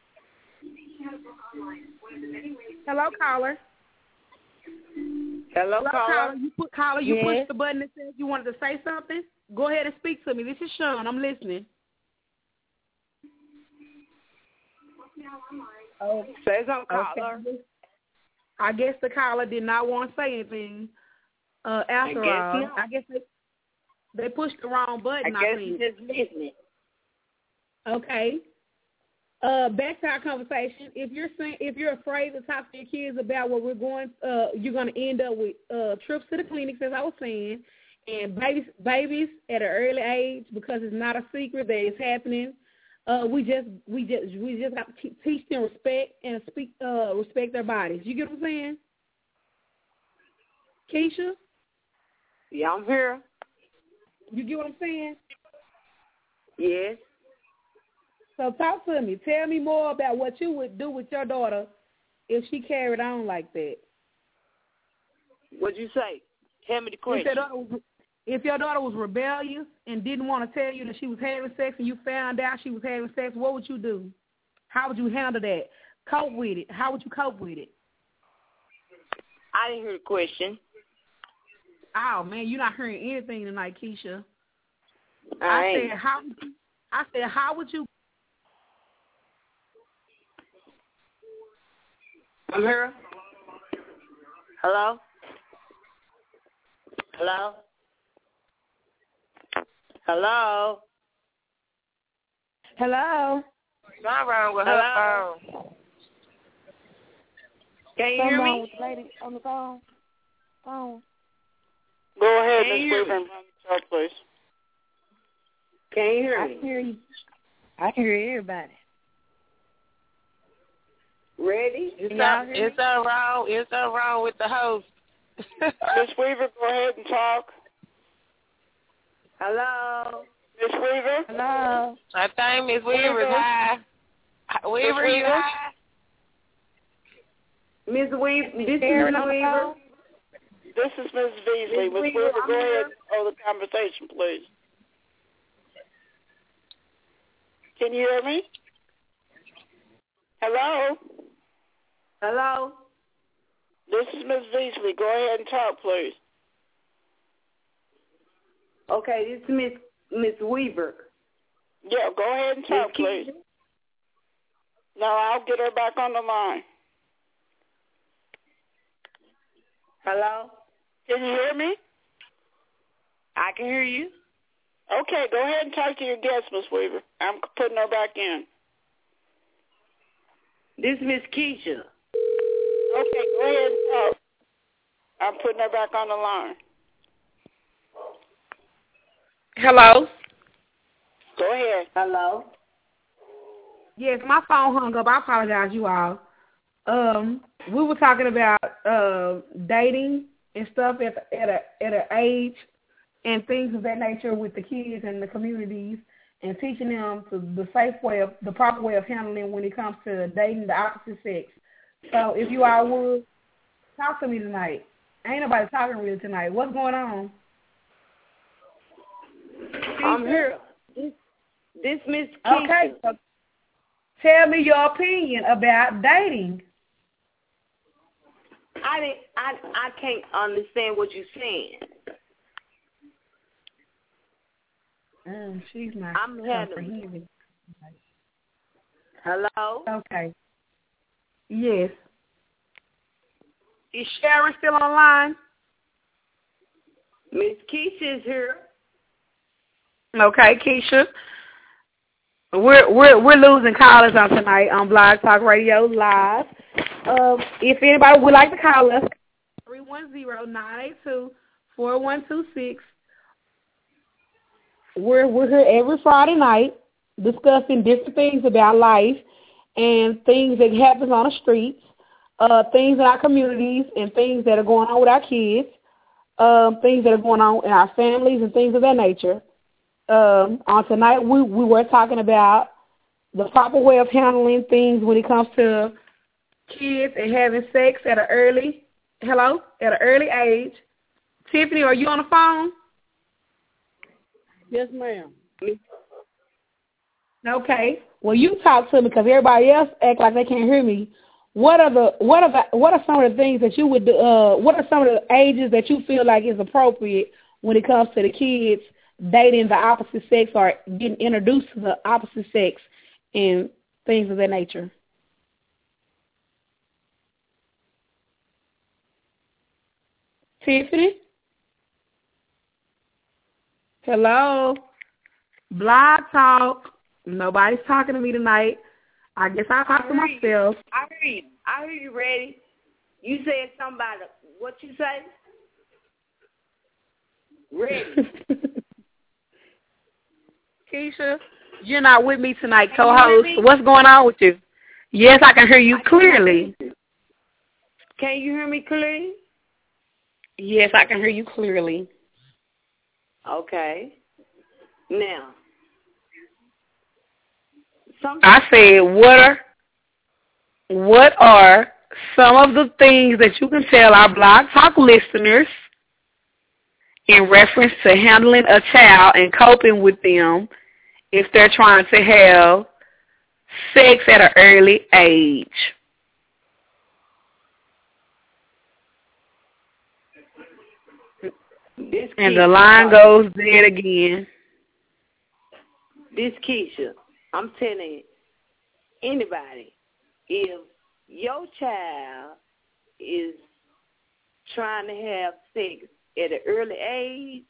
Hello, caller. Hello, Hello caller. caller. You put caller. You yes. push the button that says you wanted to say something. Go ahead and speak to me. This is Sean. I'm listening. Oh, say something, caller. Okay. I guess the caller did not want to say anything. Uh, after I guess all, not. I guess they they pushed the wrong button. I guess I think. just listening. Okay. Uh, back to our conversation. If you're saying, if you're afraid to talk to your kids about what we're going, uh, you're going to end up with uh, trips to the clinics, as I was saying, and babies, babies at an early age because it's not a secret that it's happening. Uh, we just, we just, we just got to teach them respect and speak, uh, respect their bodies. You get what I'm saying, Keisha? Yeah, I'm here. You get what I'm saying? Yes. So talk to me. Tell me more about what you would do with your daughter if she carried on like that. What'd you say? Tell me the question. If your daughter was, if your daughter was rebellious and didn't want to tell you that she was having sex and you found out she was having sex, what would you do? How would you handle that? Cope with it. How would you cope with it? I didn't hear the question. Oh, man, you're not hearing anything tonight, Keisha. I, I ain't. said, how? I said, how would you? I'm here. Hello? Hello? Hello? Hello? Something wrong with her phone. Can you Something hear wrong me? with the lady on the phone? Phone. Go ahead, Can Miss you hear Weaver, me? talk, please. Can you hear I me? can hear you. I can hear everybody. Ready? It's Can y'all all, hear it's all wrong. It's all wrong with the host. Miss Weaver, go ahead and talk. Hello? Miss Weaver? Hello? I think Miss Weaver's high. Weaver, you high? Miss Weaver, this is Karen Miss on the Weaver. phone? This is Miss Beasley. Miss Miss Weaver, Weaver, I'm go here. ahead and hold the conversation, please. Can you hear me? Hello? Hello? This is Miss Beasley. Go ahead and talk, please. Okay, this is Miss Miss Weaver. Yeah, go ahead and talk, Miss please. Keisha? No, I'll get her back on the line. Hello? Can you hear me? I can hear you. Okay, go ahead and talk to your guest, Miss Weaver. I'm putting her back in. This is Miss Keisha. Okay, go ahead and talk. I'm putting her back on the line. Hello? Go ahead. Hello? Yes, my phone hung up. I apologize, you all. Um, we were talking about uh, dating and stuff at the, at a at an age and things of that nature with the kids and the communities, and teaching them to the safe way of the proper way of handling when it comes to dating the opposite sex. So, if you all would talk to me tonight. Ain't nobody talking really tonight. What's going on? I'm here. This, this Miss Keisha. Okay. So tell me your opinion about dating. I didn't. I I can't understand what you're saying. Mm, she's not I'm having. comprehending. Hello? Okay. Yes. Is Sharon still online? Miss Keisha is here. Okay, Keisha. We're we're we're losing callers on tonight on Blog Talk Radio Live. Um, if anybody would like to call us, three one zero, nine eight two, four one two six. We're we're here every Friday night discussing different things about life and things that happen on the streets, uh, things in our communities, and things that are going on with our kids, um, things that are going on in our families, and things of that nature. Um, on tonight, we we were talking about the proper way of handling things when it comes to kids and having sex at an early hello at an early age. Tiffany, are you on the phone? Yes, ma'am. Okay. Well, you talk to me because everybody else act like they can't hear me. What are the what are the, what are some of the things that you would do, uh what are some of the ages that you feel like is appropriate when it comes to the kids dating the opposite sex or getting introduced to the opposite sex and things of that nature? Tiffany? Hello? Blog Talk. Nobody's talking to me tonight. I guess I'll talk to myself. I hear you. I hear you, Ready. You said something about it. What you say? Ready. Keisha, you're not with me tonight, co-host. What's going on with you? Yes, I can hear you clearly. Can you hear me clearly? Yes, I can hear you clearly. Okay. Now, I said, what are, what are some of the things that you can tell our Blog Talk listeners in reference to handling a child and coping with them if they're trying to have sex at an early age? This and Keisha, the line goes dead again. This Keisha, I'm telling anybody, if your child is trying to have sex at an early age,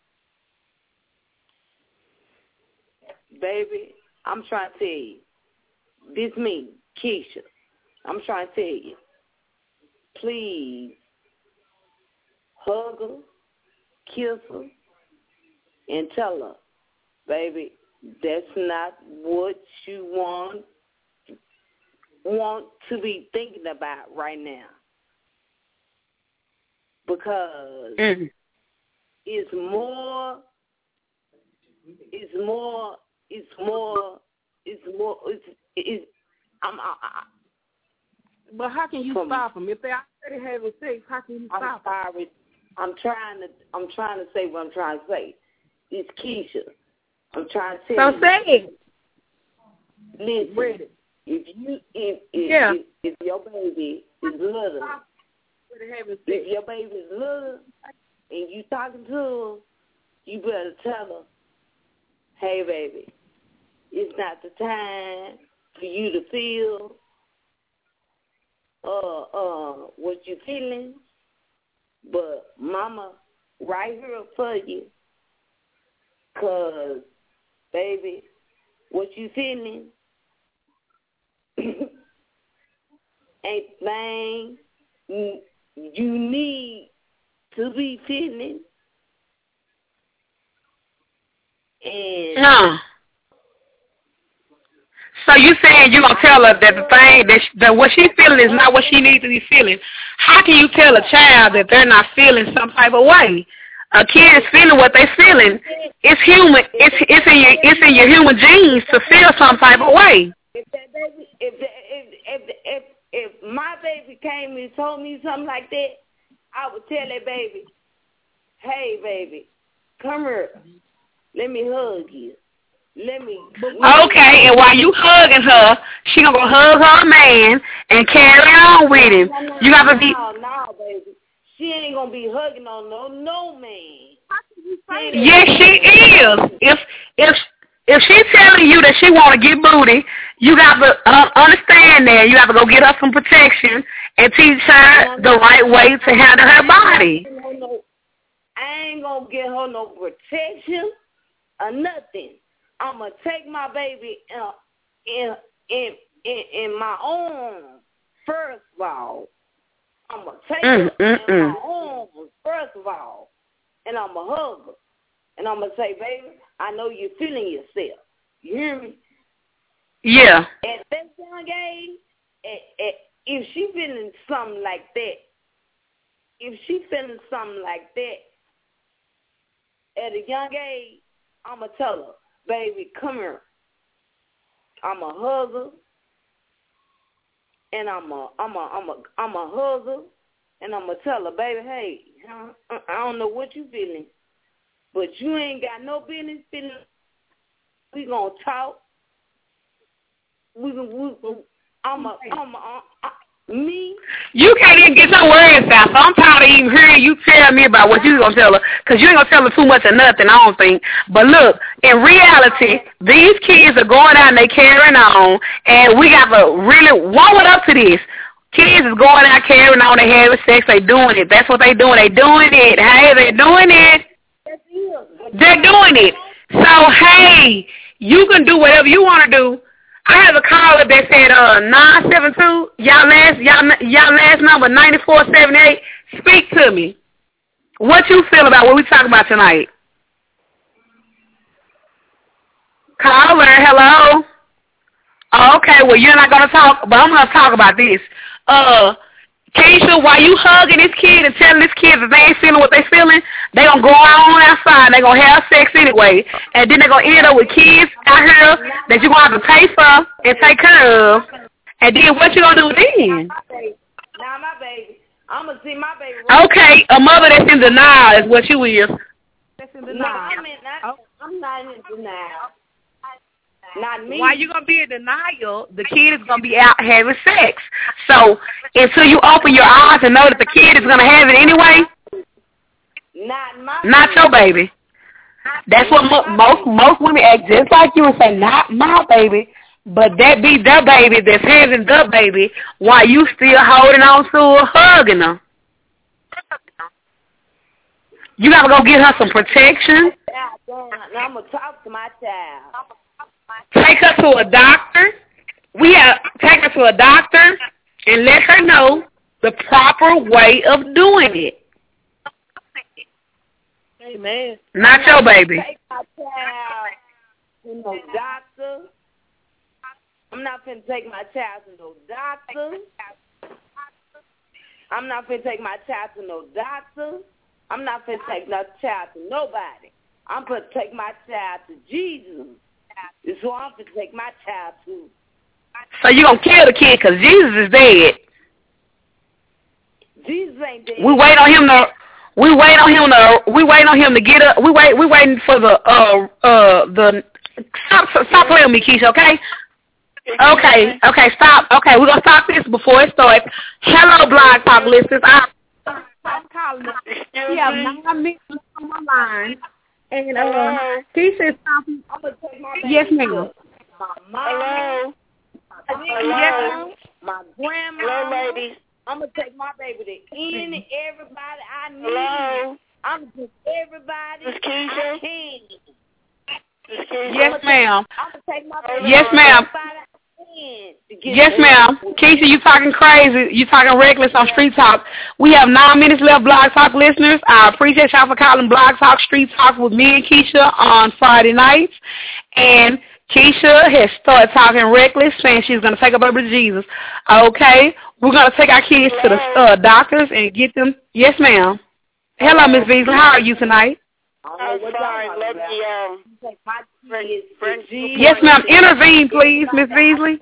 baby, I'm trying to tell you, this me, Keisha, I'm trying to tell you, please hug her, kiss her, and tell her, baby, that's not what you want want to be thinking about right now. Because mm. it's more, it's more, it's more, it's more, it's, it's I'm, I, I, but how can you from, stop them? If they're already having sex, how can you I'm stop them? sorry. I'm trying to, I'm trying to say what I'm trying to say. It's Keisha. I'm trying to tell so you. So say it. Listen, Ready. if you, if, if, yeah. if, if your baby is little, if your baby is little and you talking to her, you better tell her, hey, baby, it's not the time for you to feel uh uh what you feeling, but mama right here for you, cause baby, what you feeling ain't thing you need to be feeling. And no. So you saying you gonna tell her that the thing that, she, that what she's feeling is not what she needs to be feeling? How can you tell a child that they're not feeling some type of way? A kid is feeling what they're feeling. It's human. It's it's in your it's in your human genes to feel some type of way. If that baby, if the, if if if if my baby came and told me something like that, I would tell that baby, "Hey, baby, come here. Let me hug you. Let me." Okay, and while you hugging her, she gonna go hug her man and carry on with him. No, no, you gotta no, be. No, no, baby. She ain't gonna be hugging on no no man. Yes, she is. If if if she's telling you that she want to get booty, you got to uh, understand that. You have to go get her some protection and teach her the right way to handle her body. I ain't gonna get her no protection or nothing. I'm gonna take my baby uh, in in in in my own first of all. I'm gonna take mm, her mm, in mm. my own first of all, and I'm gonna hug her, and I'm gonna say, baby, I know you're feeling yourself. You hear me? Yeah. At that young age, at, at, if she feeling something like that, if she feeling something like that at a young age, I'ma tell her, baby, come here. I'ma hug her, and I'ma I'ma I'ma I'ma hug her, and I'ma tell her, baby, hey, I don't know what you feeling, but you ain't got no business feeling. We gonna talk. We gonna we, I'ma I'ma uh, me. You can't even get your words out, so I'm tired of even hearing you tell me about what you going to tell her, because you ain't going to tell her too much or nothing, I don't think. But look, in reality, these kids are going out and they carrying on, and we got to really warm it up to this. Kids is going out carrying on, they having sex, they doing it. That's what they doing. They doing it. Hey, they're doing it. They're doing it. So, hey, you can do whatever you want to do. I have a caller that said uh nine seven two. Y'all last y'all y'all last number ninety four seventy eight. Speak to me. What you feel about what we talking about tonight? Caller, hello. Oh, okay, well you're not gonna talk, but I'm gonna talk about this. Uh, Keisha, while you hugging this kid and telling this kid that they ain't feeling what they feeling, They gonna go on outside. They gonna have sex anyway, and then they gonna end up with kids out here that you gonna have to pay for and take care of. And then what you gonna do then? Now my baby, I'm gonna see my baby. Okay, a mother that's in denial is what you is. That's in No, denial. I'm, in, not, I'm not in denial. Not me. Why you gonna be in denial? The kid is gonna be out having sex. So until you open your eyes and know that the kid is gonna have it anyway, Not my. not your baby. That's what mo- most most women act just like you and say, not my baby, but that be the baby that's having the baby while you still holding on to her, hugging her. You gotta go get her some protection. Now I'm gonna talk to my child. Take her to a doctor. We have take her to a doctor and let her know the proper way of doing it. Amen. Not your baby. Take my child to no doctor. I'm not finna take my child to no doctor. I'm not finna take my child to no doctor. I'm not finna take no child to nobody. I'm gonna take my child to Jesus. It's who I'm gonna take my child to. So you gonna kill the kid because Jesus is dead. Jesus ain't dead. We wait on him to. We wait on him to. We wait on him to get up. We wait. We waiting for the. Uh. Uh. The. Stop. Stop playing with me, Keisha. Okay. Okay. Okay. Stop. Okay. We're gonna stop this before it starts. Hello, Blog Talk listeners. I, I'm calling up. We have nine minutes on my line. And uh, Keisha is talking. I'm gonna take my baby Yes, to ma'am. My mom. Hello. Hello. My grandma. Hello, ladies. I'm gonna take my baby to any everybody I need. Hello. I'm gonna take everybody Miss Keisha? I can. Miss Keisha? yes, ma'am. I'm gonna take my baby Yes, to ma'am. everybody I can to get Yes, ma'am. Keisha, you talking crazy. You talking reckless on Street Talk. We have nine minutes left, Blog Talk listeners. I appreciate y'all for calling Blog Talk Street Talk with me and Keisha on Friday nights. And Keisha has started talking reckless, saying she's going to take up over to Jesus. Okay? We're going to take our kids to the uh, doctors and get them. Yes, ma'am. Hello, Miss Beasley. How are you tonight? I'm fine. Love you, um, Take my kids to friend. Jesus. Yes, ma'am. Intervene, please, Miss Beasley.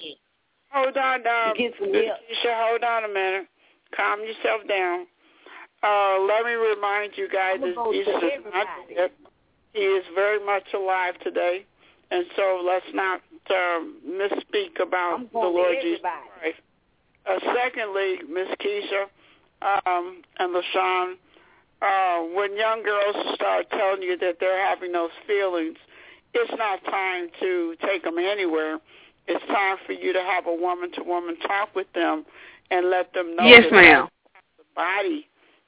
Hold on, um, Get some Miss help. Keisha, hold on a minute. Calm yourself down. Uh, let me remind you guys that go Jesus to is not everybody. dead. He is very much alive today. And so let's not um, misspeak about I'm the going to Lord Jesus everybody. Christ. Uh, secondly, Miss Keisha um, and LaShawn, uh, when young girls start telling you that they're having those feelings, it's not time to take them anywhere. It's time for you to have a woman-to-woman talk with them and let them know Yes, that ma'am. the body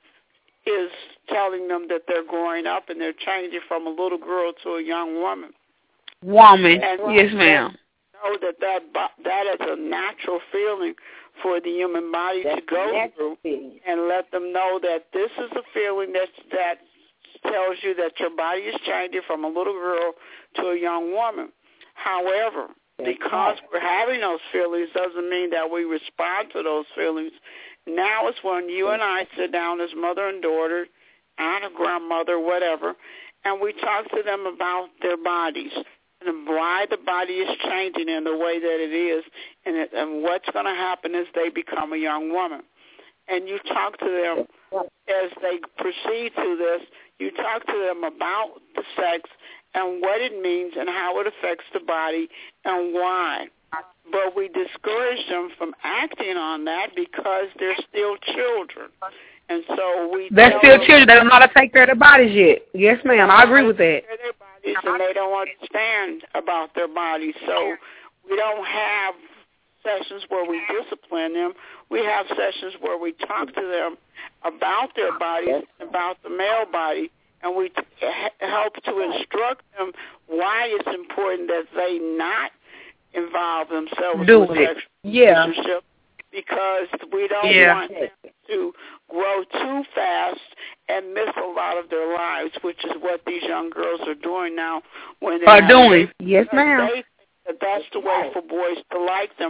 is telling them that they're growing up and they're changing from a little girl to a young woman. Woman. And Yes, ma'am. know that that, bo- that is a natural feeling for the human body That's to go natural through, feeling. and let them know that this is a feeling that that tells you that your body is changing from a little girl to a young woman. However, because we're having those feelings doesn't mean that we respond to those feelings. Now is when you and I sit down as mother and daughter, aunt or grandmother, whatever, and we talk to them about their bodies and why the body is changing in the way that it is, and, it, and what's going to happen as they become a young woman. And you talk to them as they proceed to this, you talk to them about the sex and what it means and how it affects the body and why. But we discourage them from acting on that because they're still children. And so we They're tell still them children. They don't know how to take care of their bodies yet. Yes, ma'am. I agree with that. their bodies and they don't understand about their bodies. So we don't have sessions where we discipline them. We have sessions where we talk to them about their bodies, about the male body, and we t- help to instruct them why it's important that they not involve themselves Do with it. sexual Yeah. relationship, because we don't Yeah. want them to grow too fast and miss a lot of their lives, which is what these young girls are doing now. When they're Are having doing. babies, Yes, because ma'am. They think that that's the way for boys to like them,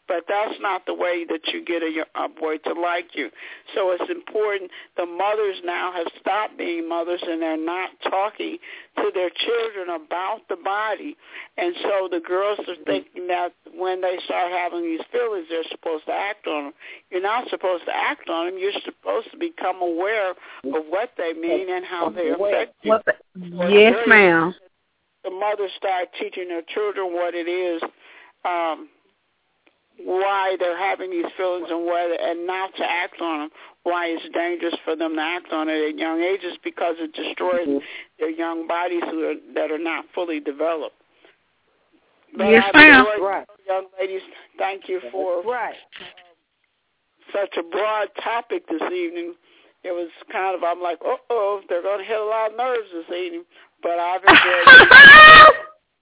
but that's not the way that you get a, a boy to like you. So it's important. The mothers now have stopped being mothers, and they're not talking to their children about the body. And so the girls are thinking that when they start having these feelings, they're supposed to act on them. You're not supposed to act on them. You're supposed to become aware of what they mean and how they affect you. The, yes, ma'am. The mothers start teaching their children what it is, um, why they're having these feelings, and whether, and not to act on them. Why it's dangerous for them to act on it at young ages, because it destroys mm-hmm. their young bodies who are, that are not fully developed. But yes, ma'am. Right. Young ladies, thank you for right. um, such a broad topic this evening. It was kind of, I'm like, uh-oh, they're going to hit a lot of nerves this evening. But I've enjoyed it.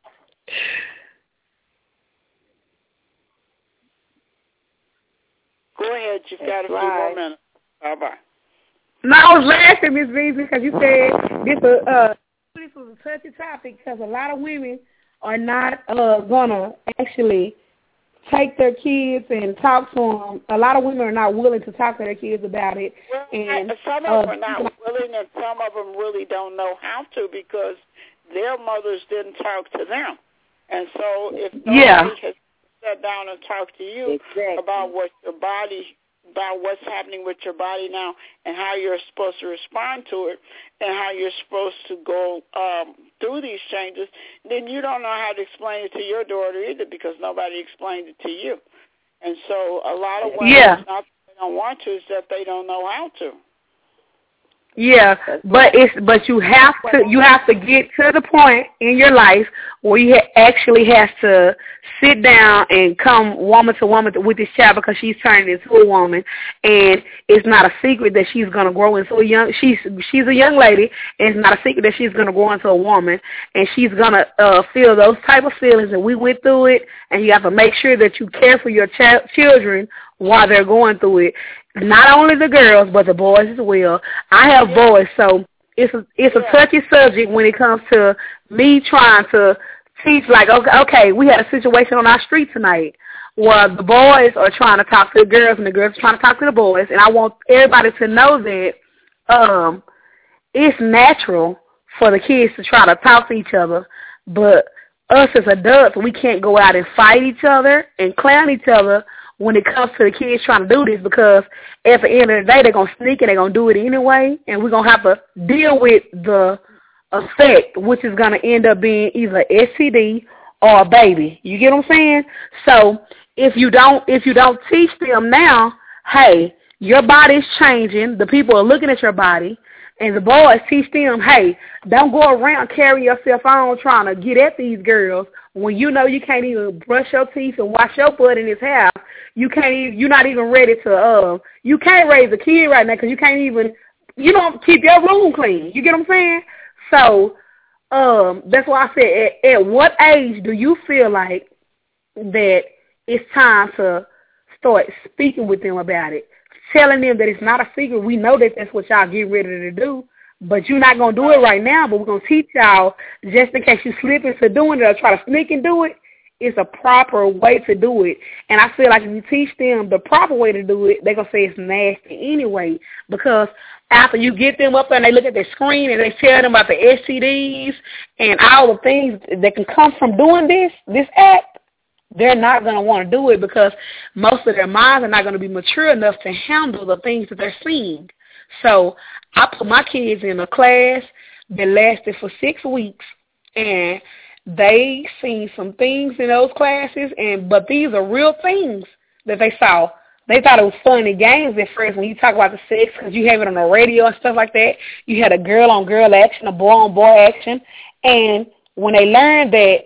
Go ahead. You've got a few more minutes. Bye-bye. No, I was laughing, Miss Beasley, because you said this, uh, this was a touchy topic, because a lot of women are not uh, going to actually take their kids and talk to them. A lot of women are not willing to talk to their kids about it. Well, and some of them uh, are not willing, and some of them really don't know how to, because their mothers didn't talk to them. And so if nobody yeah. has sat down and talked to you exactly. about what your body, about what's happening with your body now, and how you're supposed to respond to it, and how you're supposed to go um, through these changes, then you don't know how to explain it to your daughter either, because nobody explained it to you. And so a lot of women, yeah. it's not that they don't want to, it's that they don't know how to. Yeah, but it's but you have to you have to get to the point in your life where you ha- actually have to sit down and come woman to woman with this child, because she's turning into a woman, and it's not a secret that she's gonna grow into a young. She's she's a young lady, and it's not a secret that she's gonna grow into a woman, and she's gonna uh, feel those type of feelings. And we went through it, and you have to make sure that you care for your ch- children while they're going through it. Not only the girls, but the boys as well. I have boys, so it's a, it's a touchy subject when it comes to me trying to teach. Like, okay, okay, we had a situation on our street tonight where the boys are trying to talk to the girls, and the girls are trying to talk to the boys. And I want everybody to know that um, it's natural for the kids to try to talk to each other, but us as adults, we can't go out and fight each other and clown each other when it comes to the kids trying to do this, because at the end of the day, they're going to sneak and they're going to do it anyway, and we're going to have to deal with the effect, which is going to end up being either S T D or a baby. You get what I'm saying? So if you don't if you don't teach them now, hey, your body's changing, the people are looking at your body, and the boys teach them, hey, don't go around carrying yourself on trying to get at these girls when you know you can't even brush your teeth and wash your butt in this house. You can't even, you're not even ready to, uh, you can't raise a kid right now because you can't even, you don't keep your room clean. You get what I'm saying? So um, that's why I said, at, at what age do you feel like that it's time to start speaking with them about it? Telling them that it's not a secret. We know that that's what y'all get ready to do, but you're not going to do it right now, but we're going to teach y'all just in case you slip into doing it or try to sneak and do it. It's a proper way to do it. And I feel like if you teach them the proper way to do it, they're going to say it's nasty anyway, because after you get them up there and they look at their screen and they tell them about the S T Ds and all the things that can come from doing this, this act, they're not going to want to do it because most of their minds are not going to be mature enough to handle the things that they're seeing. So I put my kids in a class that lasted for six weeks, and they seen some things in those classes, and but these are real things that they saw. They thought it was funny games at first when you talk about the sex, because you have it on the radio and stuff like that. You had a girl-on-girl action, a boy-on-boy action, and when they learned that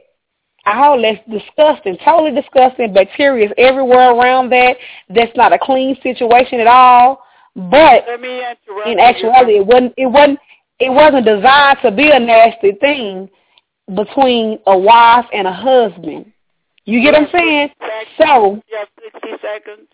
all that's disgusting, totally disgusting, bacteria is everywhere around that, that's not a clean situation at all. But in actuality, it wasn't. It wasn't. It wasn't designed to be a nasty thing between a wife and a husband. You get what I'm saying? So. You have sixty seconds.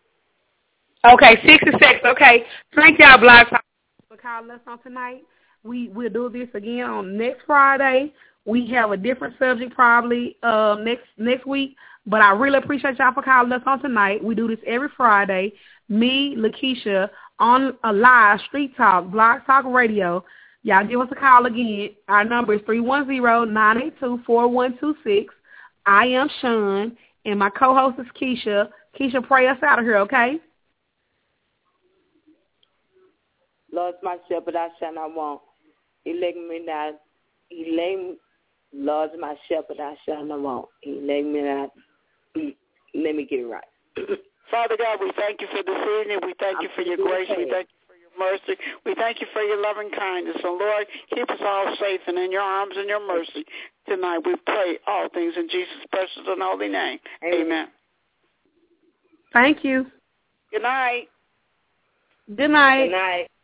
Okay, sixty seconds. Okay, thank y'all, Black Talk, for calling us on tonight. We we'll do this again on next Friday. We have a different subject probably uh, next next week, But I really appreciate y'all for calling us on tonight. We do this every Friday. Me, Lakeisha, on a live Street Talk, Blog Talk Radio. Y'all give us a call again. Our number is three one zero, nine eight two, four one two six. I am Sean, and my co-host is Keisha. Keisha, pray us out of here, okay? Lord's my shepherd, I shall not want. Elect me not. Elect me. Lord's my shepherd, I shall not want. Elect me not. Let me get it right. Father God, we thank you for this evening. We thank you for your grace. We thank you for your mercy. We thank you for your loving kindness. And Lord, keep us all safe and in your arms and your mercy. Tonight we pray all things in Jesus' precious and holy name. Amen. Amen. Thank you. Good night. Good night. Good night.